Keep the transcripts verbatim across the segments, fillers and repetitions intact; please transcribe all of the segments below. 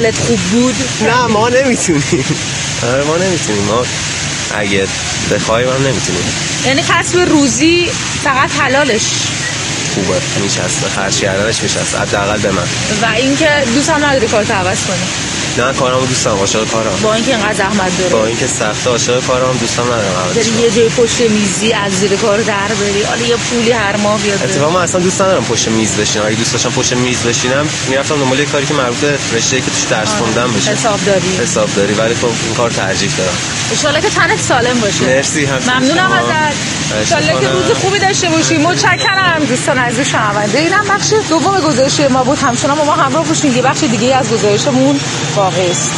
حالت خوب بود؟ نه ما نمیتونیم. آره ما نمیتونیم. ما اگه بخوایم هم نمیتونیم. یعنی کسب روزی فقط حلالش خوبه، میچسبه، خرج کردنش میچسبه حداقل به من. و اینکه دوست هم نداری کارتو عوض کنی؟ نه کارامو دوست دارم، عاشق کارم. با اینکه اینقدر زحمت داره، با اینکه سخته، عاشق کارام، دوستم ندارم عوض کنم. یه جای پشت میزی از زیر کار در بری، حالا یه پولی هر ماه بیاد. اتفاقا من اصلا دوست ندارم پشت میز بشینم. اگه دوست داشتم پشت میز بشینم میرفتم دنبال یه کاری که مربوط به رشته‌ای که توش درس خوندم بشه. حسابداری. حسابداری، ولی خب این کار ترجیح دارم. ان شاءالله که تنت سالم باشه. مرسی. ممنونم ازت. ان شاءالله که روز خوبی داشته باشی. متشکرم دوستان عزیز شنونده. اینم بخش دوم گزارش ما بود. همچنان ما همراه باشید. یه بخش دیگه از گزارشمون باقی است.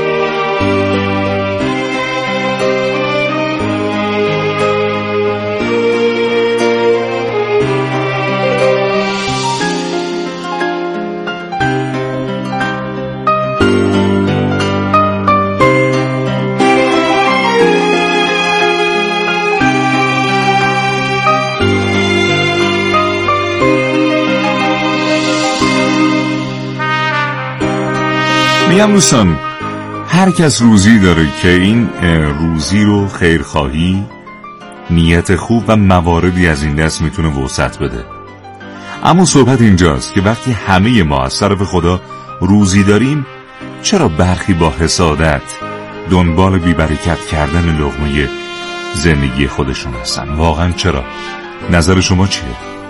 میگم دوستان، هر کس روزی داره که این روزی رو خیرخواهی، نیت خوب و مواردی از این دست میتونه وسعت بده. اما صحبت اینجاست که وقتی همه ما از طرف خدا روزی داریم، چرا برخی با حسادت دنبال بی‌برکت کردن لقمه زندگی خودشون هستن؟ واقعا چرا؟ نظر شما چیه؟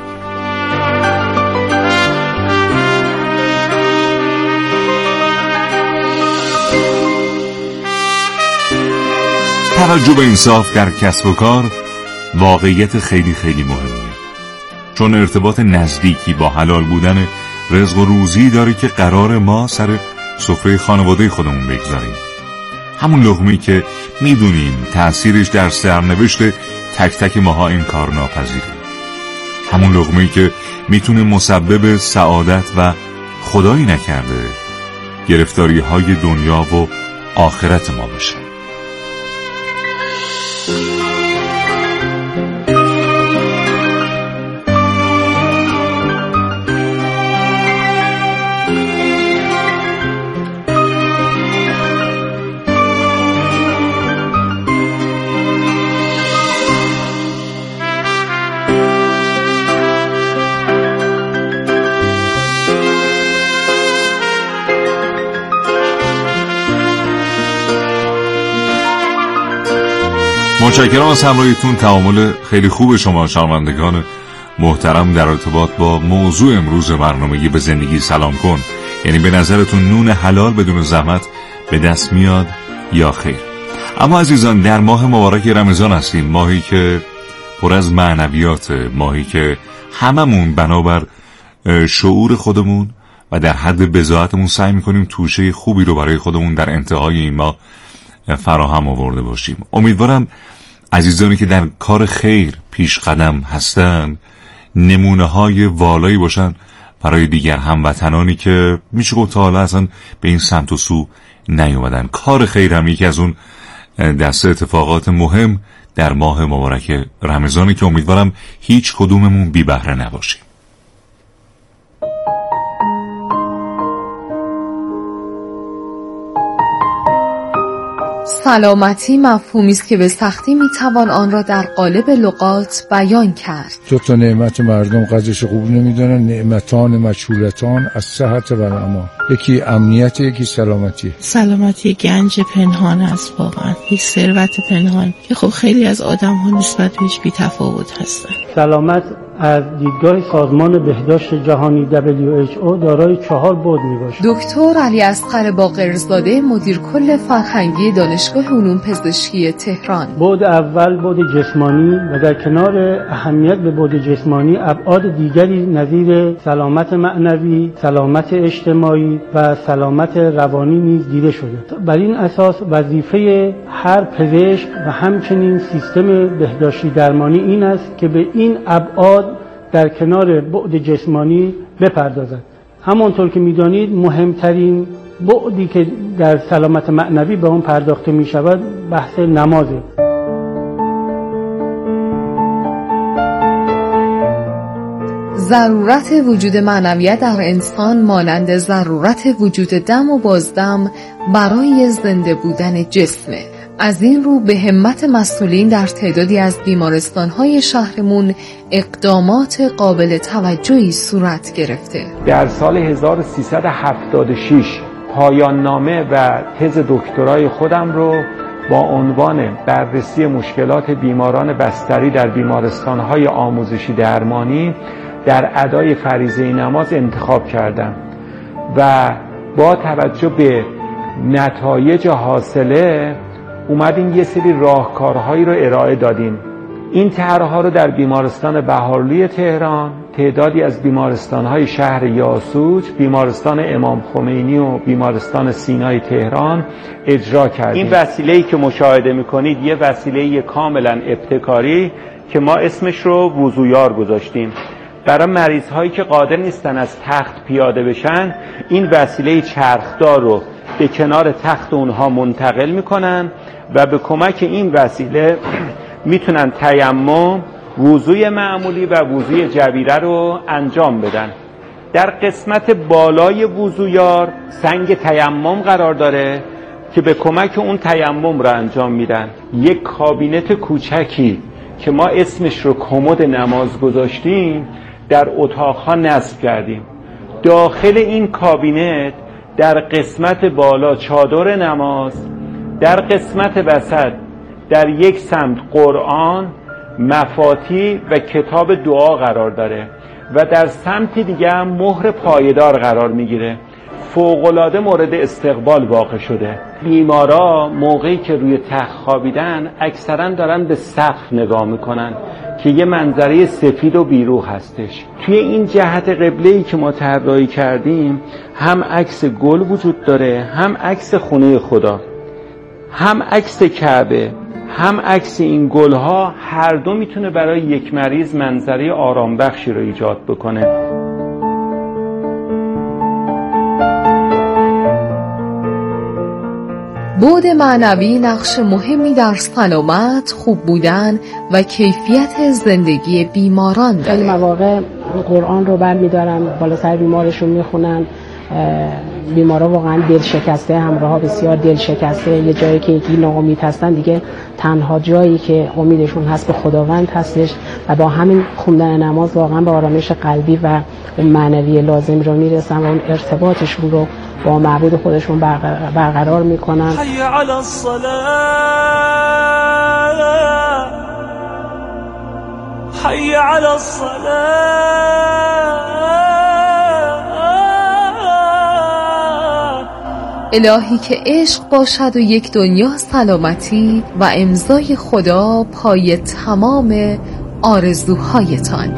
توجه به انصاف در کسب و کار واقعیت خیلی خیلی مهمیه، چون ارتباط نزدیکی با حلال بودن رزق و روزی داره که قرار ما سر سفره خانواده خودمون بگذاریم. همون لقمه‌ای که میدونیم تأثیرش در سرنوشت تک تک ماها انکار ناپذیره. همون لقمه‌ای که میتونه مسبب سعادت و خدایی نکرده گرفتاری های دنیا و آخرت ما بشه. متشکرم از همراهیتون. تعامل خیلی خوب شما شنوندگان محترم در ارتباط با موضوع امروز برنامه به زندگی سلام کن. یعنی به نظرتون نون حلال بدون زحمت به دست میاد یا خیر؟ اما عزیزان، در ماه مبارک رمضان هستیم، ماهی که پر از معنویات، ماهی که هممون بنابر شعور خودمون و در حد بضاعتمون سعی میکنیم توشه خوبی رو برای خودمون در انتهای این ماه فراهم آورده باشیم. امیدوارم عزیزانی که در کار خیر پیش قدم هستن نمونه های والایی باشن برای دیگر هموطنانی که میشه گفت تا حالا اصلا به این سمت و سو نیومدن. کار خیر هم یکی از اون دسته اتفاقات مهم در ماه مبارک رمضانی که امیدوارم هیچ کدوممون بی بهره نباشیم. سلامتی مفهومی است که به سختی میتوان آن را در قالب لغات بیان کرد. دو تا نعمت مردم قدرش خوب نمیدونن، نعمتان مجهولتان از صحت و امان. یکی امنیت، یکی سلامتی. سلامتی گنج پنهان است، واقعا یک ثروت پنهان که خب خیلی از آدم ها نسبت بهش بی تفاوت هستن. سلامت از دیدگاه سازمان بهداشت جهانی دبلیو اچ او دارای چهار بعد میباشد. دکتر علی اصغر باقرزاده مدیر کل فرهنگی دانشگاه علوم پزشکی تهران. بعد اول بعد جسمانی و در کنار اهمیت به بعد جسمانی ابعاد دیگری نظیر سلامت معنوی، سلامت اجتماعی و سلامت روانی نیز دیده شده. بر این اساس وظیفه هر پزشک و همچنین سیستم بهداشتی درمانی این است که به این ابعاد در کنار بعد جسمانی بپردازد. همانطور که می‌دانید مهمترین بعدی که در سلامت معنوی به آن پرداخته می‌شود بحث نمازه. ضرورت وجود معنویت در انسان مانند ضرورت وجود دم و بازدم برای زنده بودن جسمه. از این رو به همت مسئولین در تعدادی از بیمارستان‌های شهرمون اقدامات قابل توجهی صورت گرفته. در سال هزار و سیصد و هفتاد و شش پایان نامه و تز دکترای خودم رو با عنوان بررسی مشکلات بیماران بستری در بیمارستان‌های آموزشی درمانی در ادای فریضه نماز انتخاب کردم و با توجه به نتایج حاصله اومدیم یه سری راهکارهایی رو ارائه دادیم. این طرح‌ها رو در بیمارستان بهارلی تهران، تعدادی از بیمارستان‌های شهر یاسوج، بیمارستان امام خمینی و بیمارستان سینای تهران اجرا کردیم. این وسیله‌ای که مشاهده می‌کنید یه وسیله کاملا ابتکاری که ما اسمش رو وضویار گذاشتیم. برای مریض‌هایی که قادر نیستن از تخت پیاده بشن، این وسیله چرخدار رو به کنار تخت اونها منتقل می‌کنن و به کمک این وسیله میتونن تیمم، وضوی معمولی و وضوی جبیره رو انجام بدن. در قسمت بالای وضویار سنگ تیمم قرار داره که به کمک اون تیمم رو انجام میدن. یک کابینت کوچکی که ما اسمش رو کمد نماز گذاشتیم در اتاقها نصب کردیم. داخل این کابینت در قسمت بالا چادر نماز، در قسمت وسط در یک سمت قرآن، مفاتیح و کتاب دعا قرار داره و در سمت دیگه هم مهر پایدار قرار میگیره. فوق‌العاده مورد استقبال واقع شده. بیمارا موقعی که روی تخت خوابیدن اکثرا دارن به سقف نگاه میکنن که یه منظره سفید و بیروح هستش. توی این جهت قبله‌ای که ما طراحی کردیم هم عکس گل وجود داره، هم عکس خونه خدا، هم عکس کعبه، هم عکس این گلها. هر دو میتونه برای یک مریض منظره آرام بخشی رو ایجاد بکنه. بعد معنوی نقش مهمی در سلامت، خوب بودن و کیفیت زندگی بیماران داره. خیلی مواقع قرآن رو برمی‌دارن بالا سر بیمارشون میخونن. بیمارا واقعا دل شکسته، همراها بسیار دل شکسته، یه جایی که یکی ناامید هستن دیگه تنها جایی که امیدشون هست به خداوند هستش و با همین خوندن نماز واقعا به آرامش قلبی و معنوی لازم رو میرسن و اون ارتباطشون رو با معبود خودشون برقرار میکنن. حی علی الصلاة، حی علی الصلاة. الهی که عشق باشد و یک دنیا سلامتی و امضای خدا پای تمام آرزوهایتان.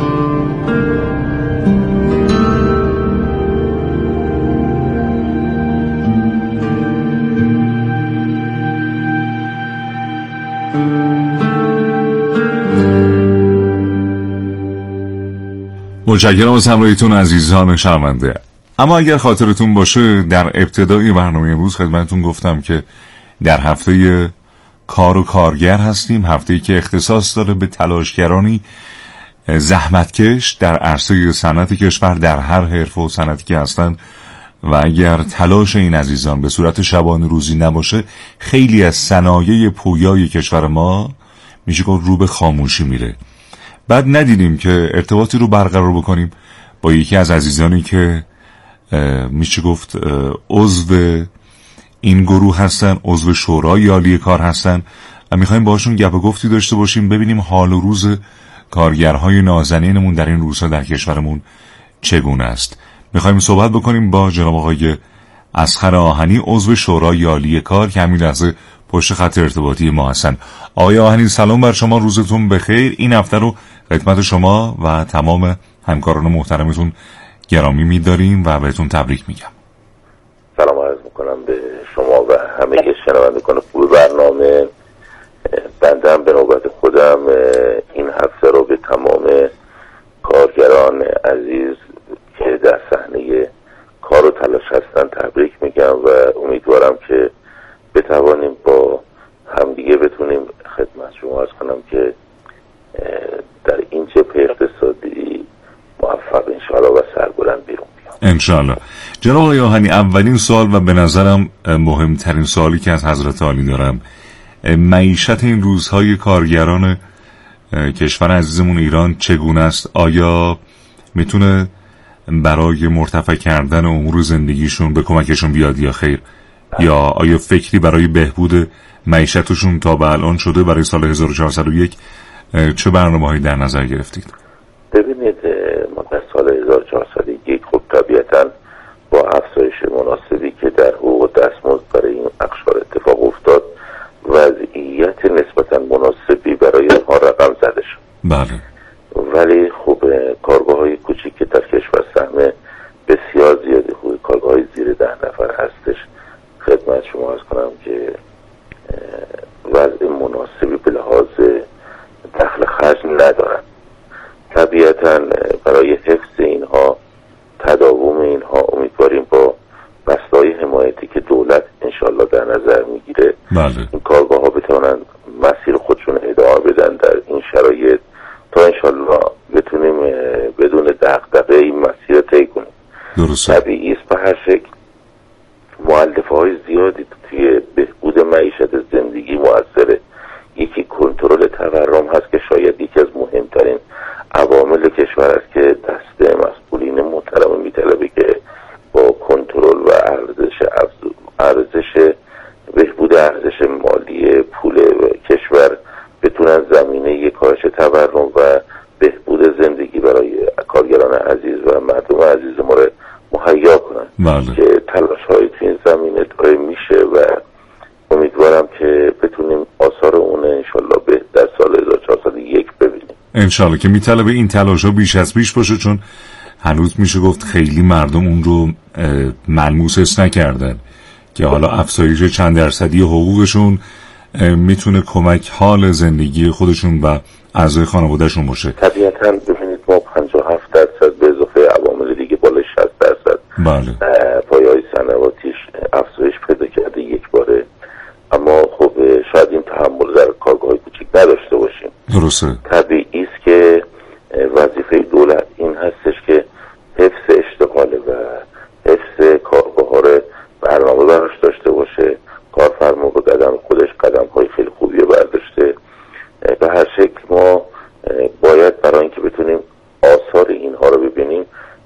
متشکرم از همراهیتون عزیزان شنونده. اما اگر خاطرتون باشه در ابتدای برنامه امروز خدمتتون گفتم که در هفته کار و کارگر هستیم، هفته‌ای که اختصاص داره به تلاشگرانی زحمتکش در عرصه صنعت کشور در هر حرفه و صنعتی که هستن و اگر تلاش این عزیزان به صورت شبانه روزی نباشه خیلی از صنایع پویای کشور ما میشه گفت رو به خاموشی میره. بعد ندیدیم که ارتباطی رو برقرار بکنیم با یکی از عزیزانی که میشه گفت عضو این گروه هستن، عضو شورای عالی کار هستن و میخوایم باشون گپ و گفتی داشته باشیم، ببینیم حال و روز کارگرهای نازنینمون در این روزها در کشورمون چگونه است. میخوایم صحبت بکنیم با جناب آقای اصغر آهنی، عضو شورای عالی کار که همین لحظه پشت خط ارتباطی ما هستن. آقای آهنی سلام بر شما، روزتون بخیر. این هفته رو خدمت شما و تمام همکاران محترمتون گرامی می‌داریم و بهتون تبریک میگم. سلام عرض میکنم به شما و همه شنوندگان خوب برنامه. بنده هم به نوبت خودم این هفته رو به تمام کارگران عزیز که در صحنه کار و تلاش هستن تبریک میگم و امیدوارم که بتوانیم با همدیگه بتونیم خدمت شما عرض کنم که در این جبهه اقتصادی موفق انشاءالله. جناب آقای آهنی، اولین سوال و به نظرم مهمترین سوالی که از حضرت عالی دارم، معیشت این روزهای کارگران کشور عزیزمون ایران چگونه است؟ آیا میتونه برای مرتفع کردن امور زندگیشون به کمکشون بیاد یا خیر؟ یا آیا فکری برای بهبود معیشتشون تا به الان شده؟ برای سال هزار و چهارصد و یک چه برنامه‌هایی در نظر گرفتید؟ ببینید، ما در سال هزار و چهارصد و یک خب طبیعتاً با افزایش مناسبی که در حقوق دستمزد برای این اقشار اتفاق افتاد، وضعیت نسبتاً مناسبی برای آنها رقم زده شد. بله. ولی خب کارگاه‌های کوچیک که در کشور سهم بسیار زیادی خوب کارگاه‌های زیر ده نفر هستش، خدمت شما عرض کنم که وضع مناسبی به لحاظ دخل خرج ندارن. طبیعتاً برای حفظ اینها، تداوم اینها، امیدواریم با بستای حمایتی که دولت انشالله در نظر میگیره بله. این کارگاه ها بتونن مسیر خودشون ادامه بدن در این شرایط تا انشالله بتونیم بدون دغدغه این مسیر طی کنیم. درسته. طبیعی است به هر شکل مؤلفه های زیادی توی بهبود معیشت زندگی مؤثره. یکی کنترل تورم هست که شاید یکی از مهمترین عوامل کشور است که دسته مسئولین محترم میطلبه که با کنترل و ارزش ارزش بهبود ارزش مالی پول کشور بتونن زمینه یک کاهش تورم و بهبود زندگی برای کارگران عزیز و مردم عزیز ما رو مهیا کنن. بله. که تلاش های تو این زمینه داره میشه و امیدوارم که بتونیم آثار اون انشالله به در سال هزار و چهارصد و یک ببینیم. انشالله که میطلبه این تلاش ها بیش از پیش باشه، چون هنوز میشه گفت خیلی مردم اون رو ملموس حس نکردن که حالا افزایش چند درصدی حقوقشون میتونه کمک حال زندگی خودشون و اعضای خانوادهشون باشه. طبیعتاً ببینید ما پنجاه و هفت درصد به اضافه عوامل دیگه بالای شصت درصد بله. پایه‌های صنعتیش افزایش پیدا کرده یک باره، اما خب شاید این تحمل در کارگاه‌های کوچیک نداشته باشیم. درسته. طبیعی است که وظیفه دولت این هستش که حفظ اشتغال و حفظ کارگاه‌ها رو برنامه براش داشته باشه. کارفرما به قدم خودش قدم‌های خیلی خوبی رو برداشته. به هر شکل ما باید برای اینکه بتونیم آثار اینها رو ببینیم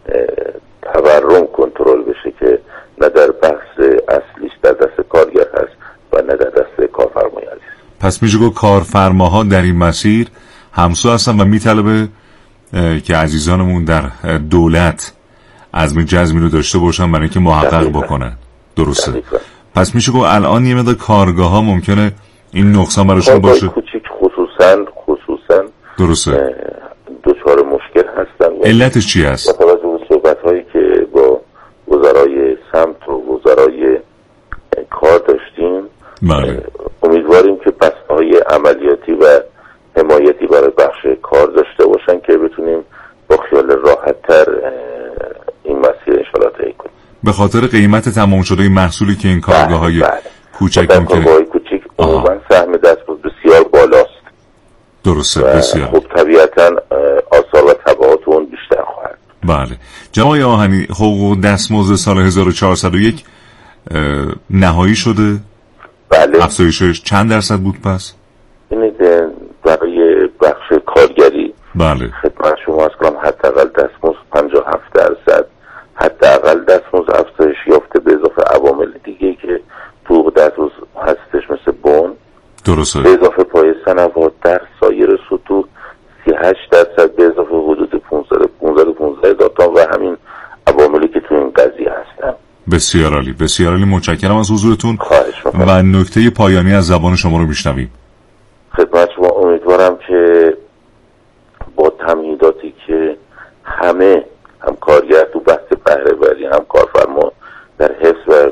تورم کنترل بشه که نه در بحث اصلیش در دست کارگر هست و نه در دست کارفرمای عزیز. پس میشه گفت کارفرماها در این مسیر همسو هستن و میطلبه که عزیزانمون در دولت عزم جزمی رو داشته باشن برای اینکه محقق بکنن. درسته. دقیقا. پس میشه گفت الان یه مقدار کارگاه ها ممکنه این نقصان براشون باشه. کوچیک خصوصا خصوصا درسته. دچار مشکل هستن. علتش چی است؟ با توجه به صحبت‌هایی که با وزرای سمت و وزرای کار داشتیم، بله. امیدواریم که بسته‌های عملیاتی و حمایتی برای بخش کار داشته باشن که بتونیم با خیال راحت‌تر این مسیر انشاءالله طی کنیم. به خاطر قیمت تمام شده محصولی که این کارگاه‌های بله. کوچک ممکنه. کارگاه‌های کوچک عموماً سهم دستمزد بسیار بالاست. درسته. بسیار. خب طبیعتاً آثار و تبعات اون بیشتر خواهد. بله. جناب آهنی، حقوق دستمزد سال هزار و چهارصد و یک نهایی شده؟ بله. افزایشش چند درصد بود پس؟ این برای بخش کارگری بله. خدمت شما از کنم حداقل دستمزد پنجاه و هفت درصد حداقل دستمزد افزایش یافته به اضافه عوامل دیگه که تو حقوق دستمزد هستش مثل بون. درسته. به اضافه پایه صنوات در سایر سطوح سی و هشت درصد به اضافه حدود پانصد و پانزده هزار تا و همین عواملی که تو این قضیه هستن. بسیار عالی. بسیار عالی. متشکرم از حضورتون. خواهش می‌کنم. و نکته پایانی از زبان شما رو میشنویم. خدمت شما امیدوارم که با تمهیداتی که همه هم کارگر تو بحث بهره وری هم کارفرما در حفظ و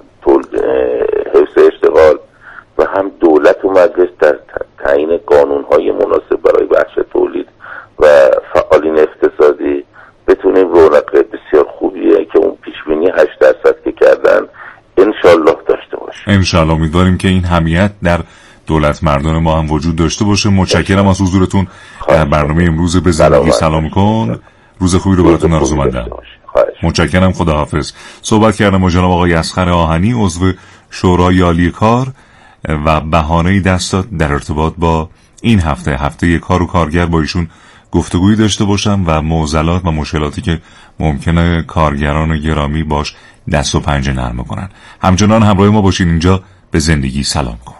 حفظ اشتغال و هم دولت و مجلس در تعیین قانون‌های مناسب برای بخش تولید و فعالین اقتصادی بتونیم رونق بسیار خوبیه که اون پیشبینی هشت درصد که کردن انشالله داشته باشه. انشالله امیدواریم که این حمیت در دولت مردان ما هم وجود داشته باشه. متشکرم از حضورتون در برنامه امروز به زندگی سلام کن. روز خوبی رو براتون آرزو مندم. متشکرم، خداحافظ. صحبت کردم با جناب آقای اصغر آهنی، عضو شورای عالی کار، و بهانه‌ای دست داد در ارتباط با این هفته هفته کار و کارگر با ایشون گفتگویی داشته باشم و معضلات و مشکلاتی که ممکنه کارگران گرامی باش دست و پنجه نرم کنن. همچنان همراه ما باشین اینجا به زندگی سلام کن.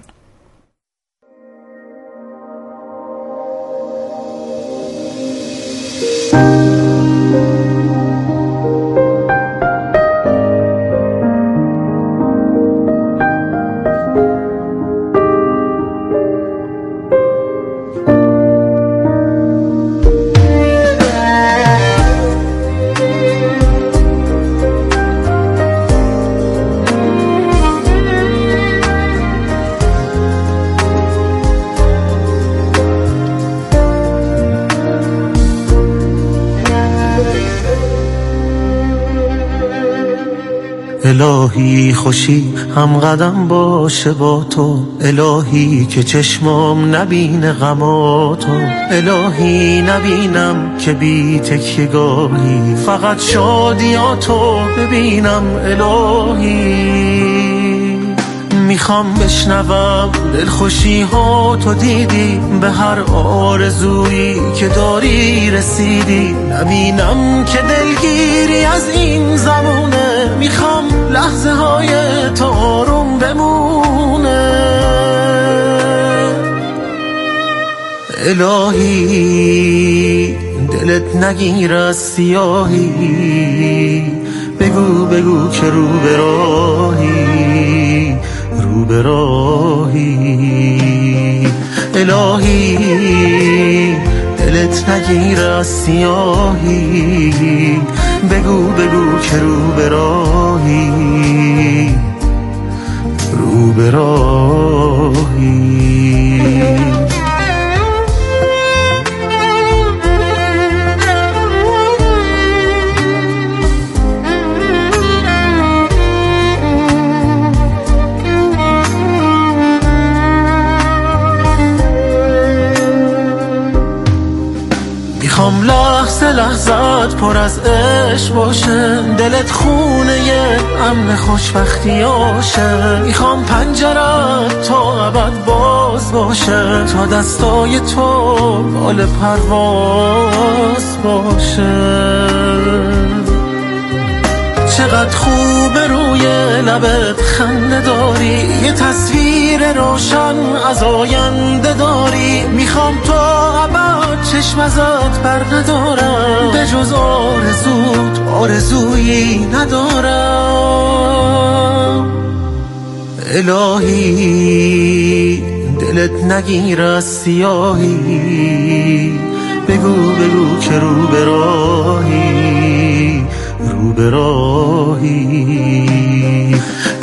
الهی خوشی هم قدم باشه با تو، الهی که چشمام نبینه غماتو، الهی نبینم که بی تکیه‌گاهی، فقط شادیاتو ببینم. الهی میخوام بشنوم دلخوشی ها تو دیدی، به هر آرزویی که داری رسیدی، نبینم که دلگیری از این زمونه، میخوام لحظه های تو آروم بمونه. الهی دلت نگیر از سیاهی، بگو بگو که رو به راهی، رو به راهی. الهی دلت نگیر از سیاهی، بگو بگو که رو به راهی، رو به راهی. میخوام لحظه لحظت پر از عشق باشه، دلت خونه یه امن خوشبختیاشه، میخوام پنجرت تا ابد باز باشه، تا دستای تو بال پرواز باشه. چقدر خوبه روی لبت خنده داری، یه تصویر روشن از آینده داری، میخوام تا ابد چشم ازت بر ندارم، به جز آرزوت آرزویی ندارم. الهی دلت نگیر از سیاهی، بگو بگو که رو به راهی، رو به راهی.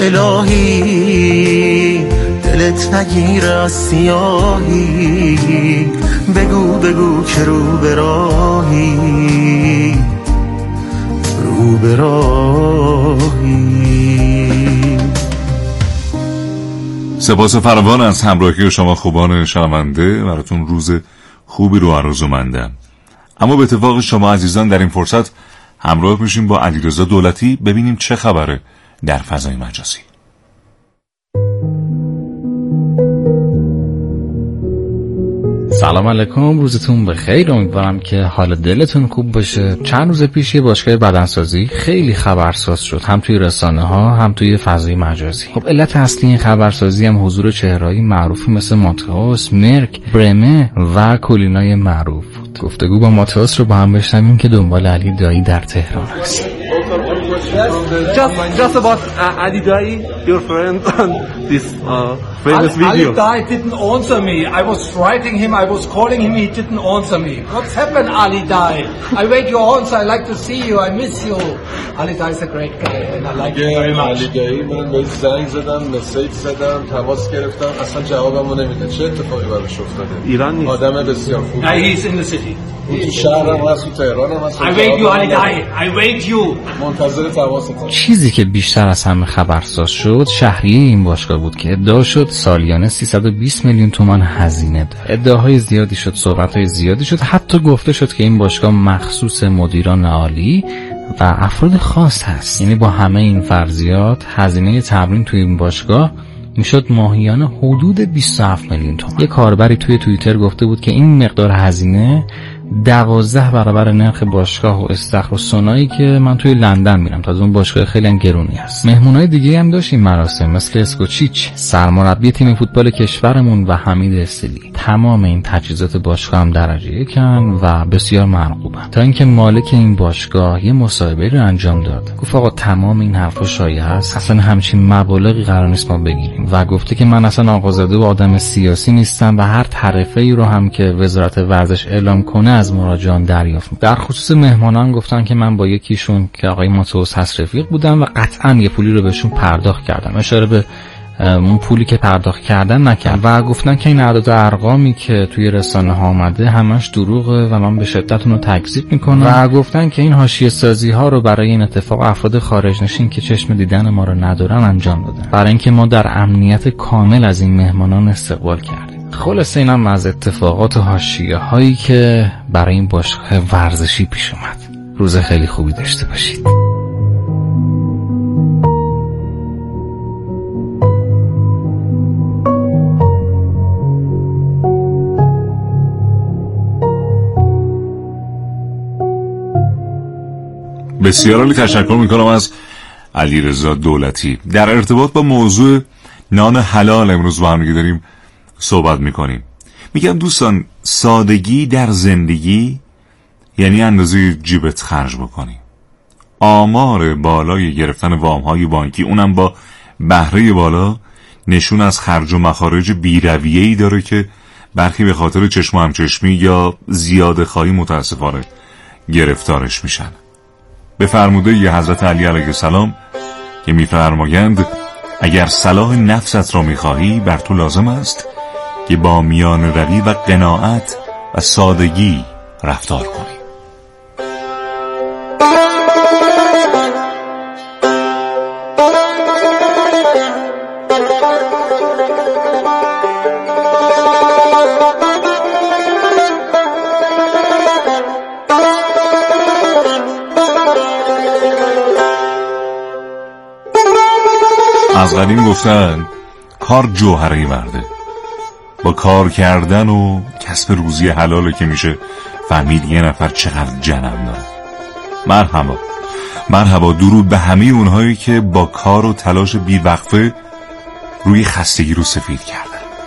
الهی دلت نگیر از سیاهی، بگو بگو که رو به راهی، رو به راهی. سپاس فراوان از همراهی شما خوبان شنونده. براتون روز خوبی رو آرزومندم. اما به اتفاق شما عزیزان در این فرصت همراه میشیم با علیرضا دولتی ببینیم چه خبره در فضای مجازی. سلام علیکم، روزتون بخیر. امیدوارم که حال دلتون خوب باشه. چند روز پیش یه باشگاه بدنسازی خیلی خبرساز شد، هم توی رسانه ها هم توی فضای مجازی. خب علت اصلی این خبرسازی هم حضور چهرهایی معروفی مثل ماتئوس، مرک، برمه و کولینای معروف بود. گفتگو با ماتئوس رو با هم بشنویم که دنبال علی دایی در تهران است. Just, just about uh, Ali Dai, your friend, on this uh, famous Ali, video. Ali Dai didn't answer me. I was writing him, I was calling him, he didn't answer me. What's happened, Ali Dai? I wait your answer, I like to see you, I miss you. Ali Dai is a great guy and I like him very much. Ali Dai, من بهش زنگ زدم، مسیج زدم، تماس گرفتم، اصلا جوابمو نمیده. چه اتفاقی براش افتاده؟ ایران نیست. آدم بسیار خوبه. He's in the city. تو شهرم هست، تو تهرانم هست. I wait you, Ali Dai. I wait you. منتظر تماستم. چیزی که بیشتر از همه خبرساز شد شهریه این باشگاه بود که ادعا شد سالیانه سیصد و بیست میلیون تومان هزینه داره. ادعاهای زیادی شد، صحبت‌های زیادی شد، حتی گفته شد که این باشگاه مخصوص مدیران عالی و افراد خاص هست. یعنی با همه این فرضیات هزینه تمرین توی این باشگاه میشد ماهیانه حدود بیست و هفت میلیون تومان. یه کاربری توی توییتر گفته بود که این مقدار هزینه دوازده برابر نرخ باشگاه و استخر و سونایی که من توی لندن میرم. تا از اون باشگاه خیلی هم گرونی هست. مهمونای دیگه هم داشتیم مراسم، مثل اسکوچیچ سرمربی تیم فوتبال کشورمون و حمید استلی. تمام این تجهیزات باشگاه هم درجه یکن و بسیار مرغوبن. تا اینکه مالک این باشگاه یه مصاحبه رو انجام داد، گفت آقا تمام این حرفا شایعه است، اصلا همچین مبالغی قرار نیست ما بگیریم و گفته که من اصلا آقازاده و آدم سیاسی نیستم و هر طرفه‌ای رو هم که وزارت ورزش اعلام کنه از مراجعان دریافت. در خصوص مهمانان گفتن که من با یکیشون که آقای ماتوس هست رفیق بودم و قطعا یه پولی رو بهشون پرداخت کردم. اشاره به اون پولی که پرداخت کردن نکرد و گفتن که این اعداد ارقامی که توی رسانه ها آمده همش دروغه و من به شدت اون رو تکذیب میکنم و گفتن که این حاشیه سازی ها رو برای این اتفاق افراد خارج نشین که چشم دیدن ما رو ندارن انجام دادن، برای اینکه ما در امنیت کامل از این مهمانان استقبال کردیم. خلاصه اینم از اتفاقات حاشیه هایی که برای این باشگاه ورزشی پیش اومد. روز خیلی خوبی داشته باشید. بسیار عالی، تشکر میکنم از علیرضا دولتی. در ارتباط با موضوع نان حلال امروز با هم داریم صحبت میکنیم. میگم دوستان، سادگی در زندگی یعنی اندازه جیبت خرج بکنی. آمار بالای گرفتن وام‌های بانکی، اونم با بهره بالا، نشون از خرج و مخارج بی‌رویه‌ای داره که برخی به خاطر چشم و همچشمی یا زیاده خواهی متاسفانه گرفتارش میشن. به فرموده ی حضرت علی علیه السلام که میفرمایند اگر صلاح نفست را میخواهی بر تو لازم است که با میان روی و قناعت و سادگی رفتار کنی. از قدیم گفتن کار جوهره مرده. با کار کردن و کسب روزی حلاله که میشه فهمید یه نفر چقدر جنم داره. مرحبا مرحبا درود به همه اونهایی که با کار و تلاش بیوقفه روی خستگی رو سفید کردن.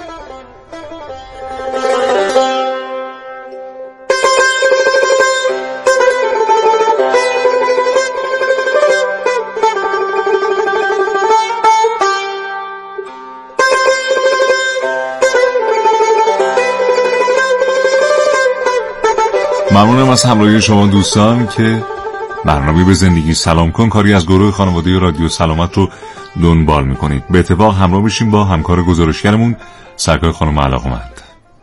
ممنونم از همراهی شما دوستان که برنامه به زندگی سلام کن کاری از گروه خانواده رادیو سلامت رو دنبال میکنید. به اتفاق همراه بشیم با همکار گزارشگرمون سرکار خانم علاقمند.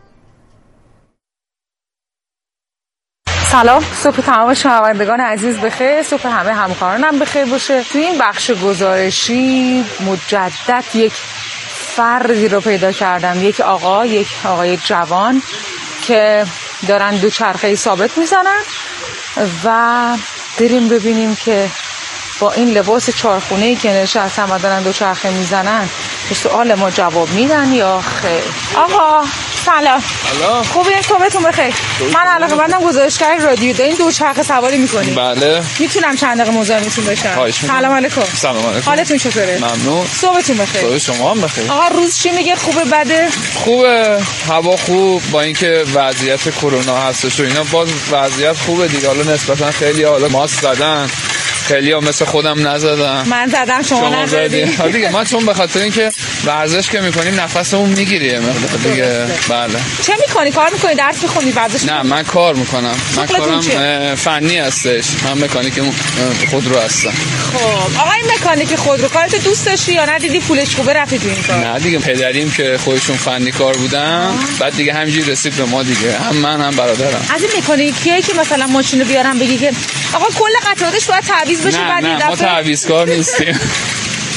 سلام، صبح تمام شنوندگان عزیز بخیر، صبح همه همکارانم بخیر باشه. توی این بخش گزارشی مجدد یک فردی رو پیدا کردم، یک آقا، یک آقای جوان که دارن دو چرخه ثابت میزنن و بریم ببینیم که با این لباس چارخونه‌ای که نشستن و دارن دو چرخه میزنن به سوال ما جواب میدن یا خیر. آقا سلام. سلام. خوبه؟ صبحتون بخیر. من علاقه‌مندم گزارشگر رادیو دارین دو چرخه سواری میکنین. بله. میتونم چند دقیقه مزاحمتون بشم؟ سلام علیکم. سلام علیکم. حالتون چطوره؟ ممنون. صبحتون بخیر. صبح شما هم بخیر. آقا روز چی میگه؟ خوبه بده؟ خوبه، هوا خوب، با اینکه وضعیت کرونا هستش و اینا باز وضعیت خوبه دیگه. حالا نسبتا خیلی حالا ماسک زدن، خیلی ها مثل خودم نزدم. من زدم شما نزدید. دیگه ما چون به خاطر اینکه ورزش که میکنیم نفسمون میگیره دیگه. بله. چه میکنی؟ کار میکنی؟ درس میخونی؟ ورزش؟ نه من کار میکنم. من کارم فنی هستش. من مکانیک خودرو هستم. خب آقای مکانیک خودرو کارت دوست داشتی یا نه دیدی پولش خوبه رفتی تو این کار؟ نه دیگه پدریم که خودشون فنی کار بودن، بعد دیگه همینجوری رسید به ما دیگه، هم من هم برادرم. از این مکانیکیه که مثلا ماشینو بیارم بگی که آقا کل قطعاتش باید تعویض بشه نه بعد نه دفعه ما تعویض کار نیستیم.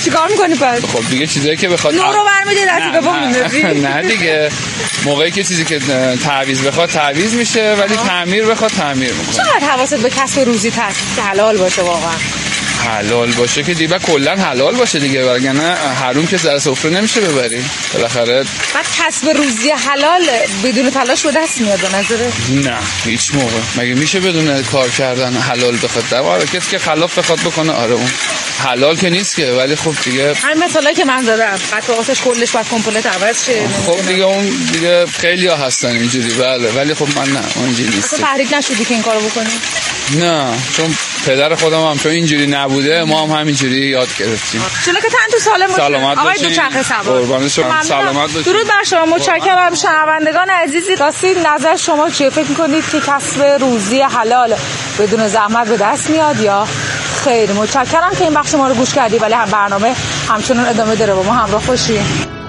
چیکار می‌کنی پس؟ خب دیگه چیزایی که بخواد نورو برمی‌داری دستی به پا می‌ندازی؟ نه دیگه موقعی که چیزی که تعویض بخواد تعویض میشه ولی تعمیر بخواد تعمیر میکنه. چقدر حواست به کسب روزی هست که حلال باشه واقعا؟ حلال باشه که دیگه کلا حلال باشه دیگه، وگرنه حروم که سر سفره نمیشه ببری بالاخره. بعد کسب روزی حلال بدون تلاش به دست میاد به نظره؟ نه هیچ موقع. مگه میشه بدون کار کردن حلال بخواد؟ آره کسی که خلاف بخواد بکنه آره اون حلال که نیست که، ولی خب دیگه همین مثالایی که من زدم قطعاتش کلش باید کامپلت عوض شه. خب دیگه اون دیگه خیلی ها هستن اینجوری بله، ولی خب من نه اونجوری نیست. اصلا تحریک نشدی که این کارو بکنی؟ نه چون پدر خودم هم چون اینجوری نبوده ما هم همینجوری یاد گرفتیم. چون که تن تو سالم باشه. سلامت آقای دوچرخه سوار. قربان شما سلامت باشید. درود بر شما. متشکرم. شنوندگان عزیزی راستی نظر شما چیه؟ فکر می‌کنید که کسب روزی حلال بدون زحمت به دست میاد یا خیر؟ متشکرم که این بخش ما رو گوش کردی، ولی هم برنامه همچنان ادامه داره، با ما همراه باشید.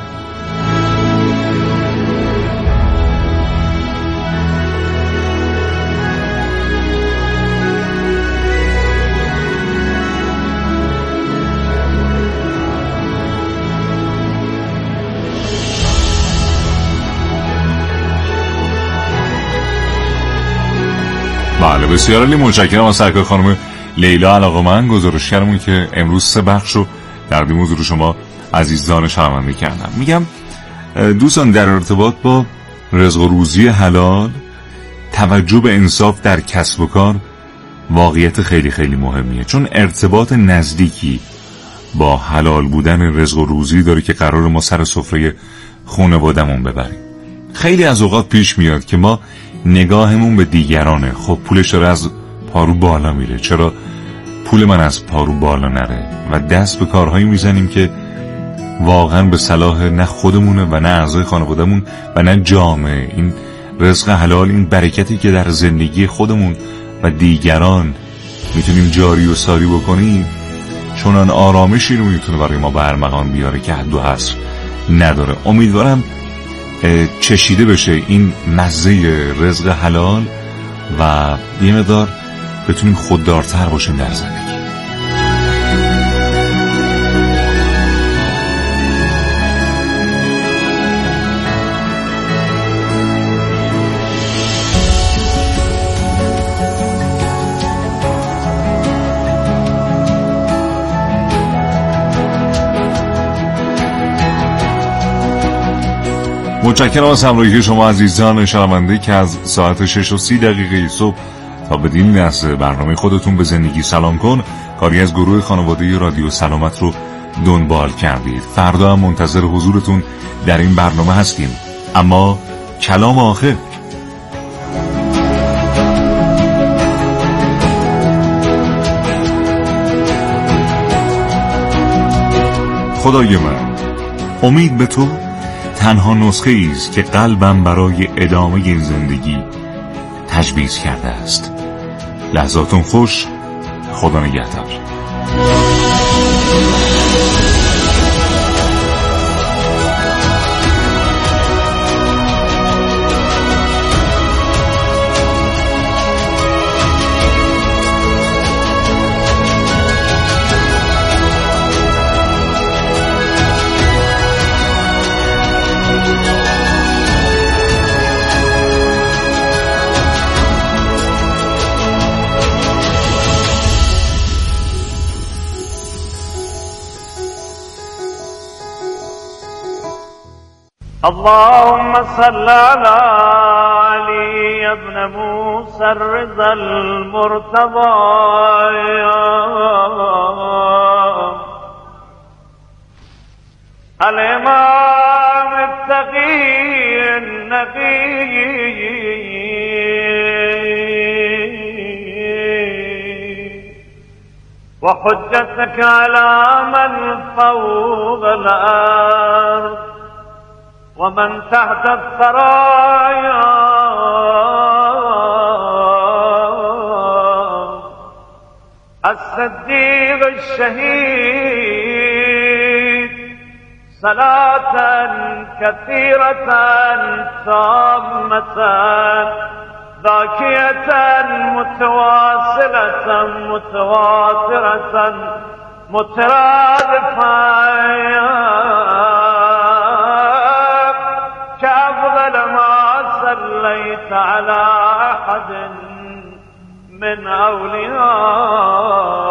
بله بسیار عالی. متشکرم از سرکار خانم لیلا علاقه‌مند گزارشگرمون که امروز سه بخش رو در این موضوع رو شما عزیزان شنونده کردم. میگم دوستان در ارتباط با رزق و روزی حلال توجه به انصاف در کسب و کار واقعیت خیلی خیلی مهمیه، چون ارتباط نزدیکی با حلال بودن رزق و روزی داره که قرار ما سر سفره خانواده‌مون ببریم. خیلی از اوقات پیش میاد که ما نگاهمون به دیگرانه، خب پولش داره از پارو بالا میره، چرا پول من از پارو بالا نره، و دست به کارهایی میزنیم که واقعا به صلاح نه خودمونه و نه اعضای خانوادهمون و نه جامعه. این رزق حلال، این برکتی که در زندگی خودمون و دیگران میتونیم جاری و ساری بکنیم، چون آرامشی رو میتونه برای ما برمغان بیاره که حد و حصر نداره. امیدوارم چشیده بشه این مزه رزق حلال و یه مقدار بتونیم خوددارتر باشیم در زندگی. متشکرم از همراهی شما عزیزان شنونده که از ساعت شش و سی دقیقه صبح تا بدین از برنامه خودتون به زندگی سلام کن کاری از گروه خانواده رادیو سلامت رو دنبال کردید. فردا هم منتظر حضورتون در این برنامه هستیم، اما کلام آخر. خدای من، امید به تو تنها نسخه ایست که قلبم برای ادامه این زندگی تجویز کرده است. لحظاتون خوش. خدا نگهدار. اللهم صل على علي ابن موسى الرضا المرتضى الإمام التقي النبي وحجتك على من فوق الأرض ومن تحت الثرايا الصديق الشهيد صلاة كثيرة تامة ذاكية متواصلة متواترة مترادفا كأفضل ما صليت على أحد من أولياء